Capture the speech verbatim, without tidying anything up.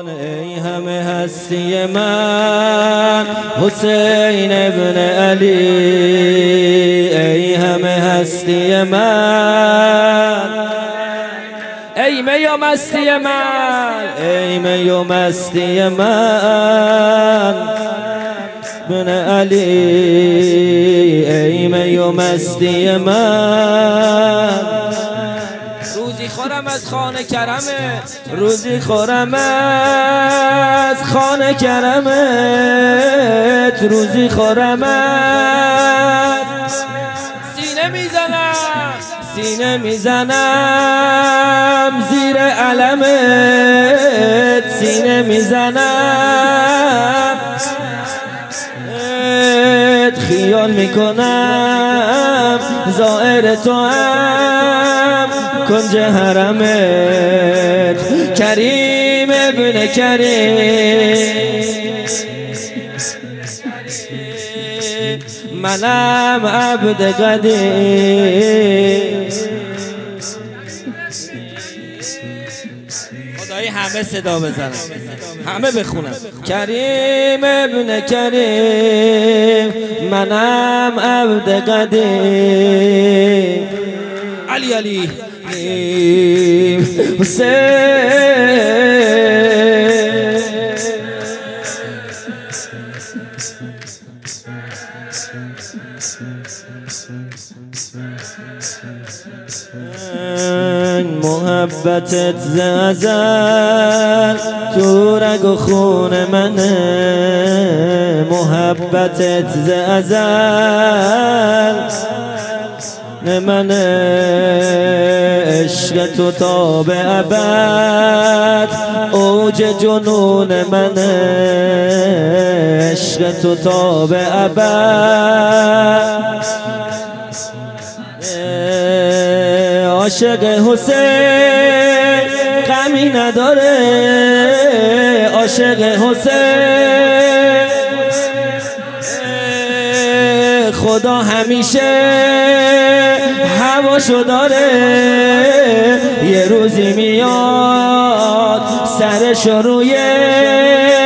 ای همه هستی من حسین ابن علی، ای همه هستی من، ای می و مستی من، ای می و مستی من ابن علی، ای می و مستی من. روزی خورم از خانه کرمه، روزی خورم از خانه کرمت، روزی خورم از سینه میزنم، سینه میزنم زیر علمت، سینه میزنم خیال میکنم زائر تو هم کنج حرمت، کریم ابن کریم، منم عبد قدیم. خدایی همه صدا بزنن، همه بخونن کریم ابن کریم، منم عبد قدیم. علی علی حسین محبتت ز ازل تو رگ و خون منه، محبتت ز ازل منه، عشق تو تا به ابد اوج جنون منه، عشق تو تا به ابد. عاشق حسین غمی نداره، عاشق حسین خدا همیشه هواشو داره، یه روزی میاد سرش روی